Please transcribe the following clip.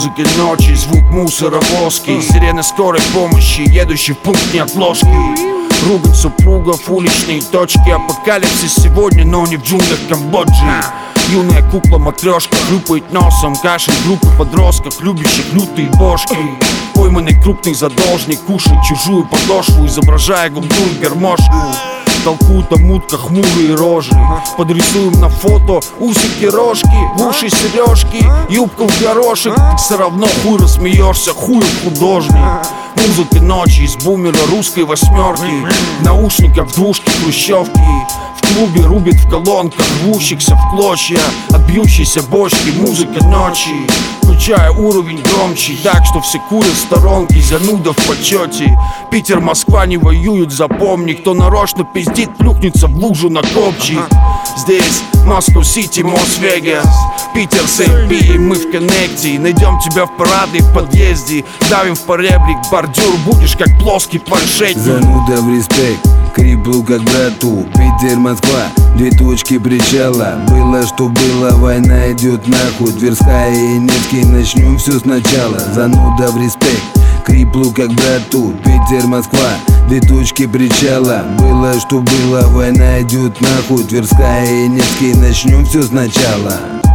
музыки ночи, звук мусоровозки, сирены скорой помощи, едущий в пункт неотложки. Ругань супругов, уличные точки, апокалипсис сегодня, но не в джунглях Камбоджи. Юная кукла-матрешка хлюпает носом, кашель группы подростков, любящих лютые бошки. Пойманный крупный задолжник кушает чужую подошву, изображая губу и гармошку. Толкуют о мутках хмурые рожи, подрисуем на фото усики, рожки, в уши сережки, юбка в горошек. Все равно хуй рассмеешься, хуй художник. Музыка ночи из бумера русской восьмерки, в наушниках в двушке хрущевки. В клубе рубит в колонках, рвущихся в клочья от бьющейся бочки. Музыка ночи, включая уровень громче, так что все курят в сторонке, зануда в почете. Питер, Москва не воюют, запомни. Кто нарочно пиздит, плюхнется в лужу на копчи. Здесь Москва-Сити, Мос-Вегас, Питер, Ст.Пи, и мы в коннекте. Найдем тебя в парадной в подъезде, давим в поребрик, бордюр, будешь как плоский планшет. Зануда в респект, криплю как брату. Питер, Москва, две точки причала. Было, что было, война идет нахуй. Тверская и Невский, начнем все сначала. Зануда в респект, криплю как брату. Питер, Москва, две точки причала. Было, что было, война идет нахуй. Тверская и Невский, начнем все сначала.